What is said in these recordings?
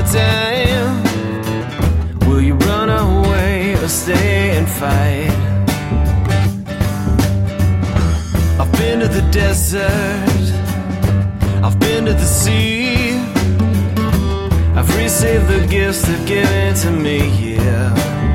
time? Will you run away or stay and fight? I've been to the desert, I've been to the sea, I've received the gifts they've given to me, yeah.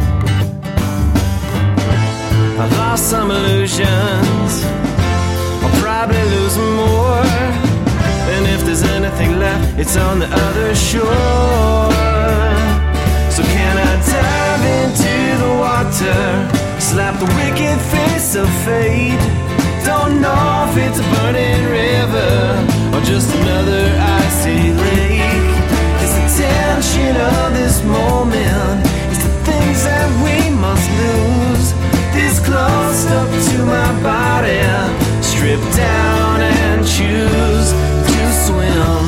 I've lost some illusions, I'll probably lose more, and if there's anything left, it's on the other shore. So can I dive into the water, slap the wicked face of fate? Don't know if it's a burning river or just another icy lake. It's the tension of this moment, it's the things that we must lose. This close stuck to my body, strip down and choose to swim.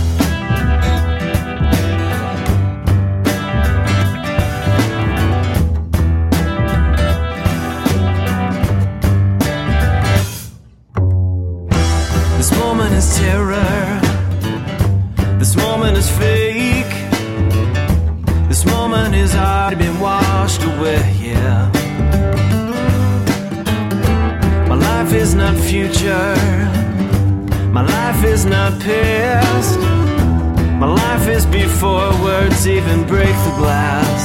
This moment is terror, this moment is fake, this moment is already been washed away, yeah. My life is not future, my life is not past, my life is before words even break the glass.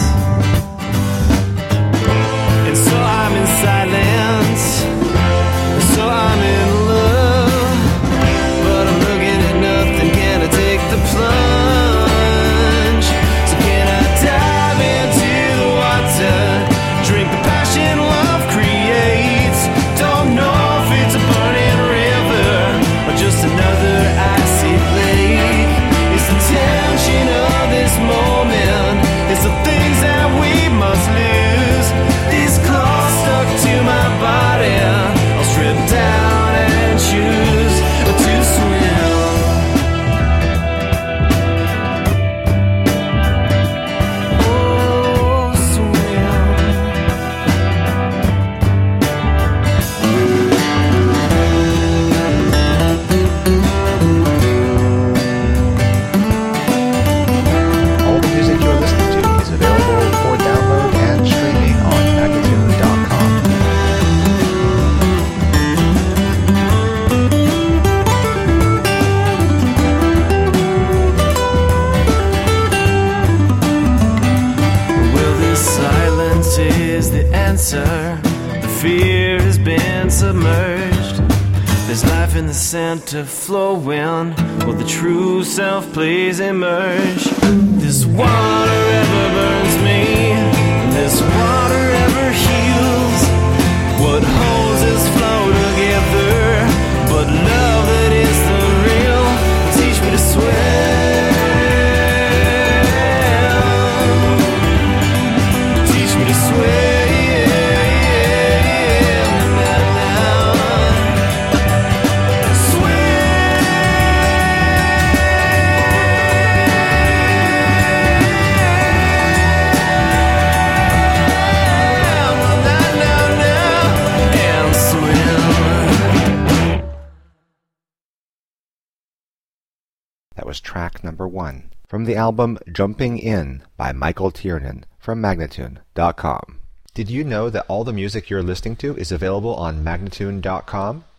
And so I'm in silence, and so I'm in love, but I'm looking at nothing, can I take the plunge? So can I dive into the water, drink the passion love creates? Don't know if it's a burning river or just another icy lake. It's the tension of this moment, it's the things that we must lose. These claws stuck to my body, I'll strip down and choose to swim. Oh, swim. All the music you're listening to is available for download and streaming on Magnatune.com. Well, this silence is the answer. The fear has been submerged. There's life in the center flowing, while the true self plays emerge. This water ever burns me, this water ever heals. What holds us flow together, but love that is the real. Teach me to swim. Teach me to swim. That was track number 1 from the album Jumping In by Michael Tiernan from Magnatune.com. Did you know that all the music you're listening to is available on Magnatune.com?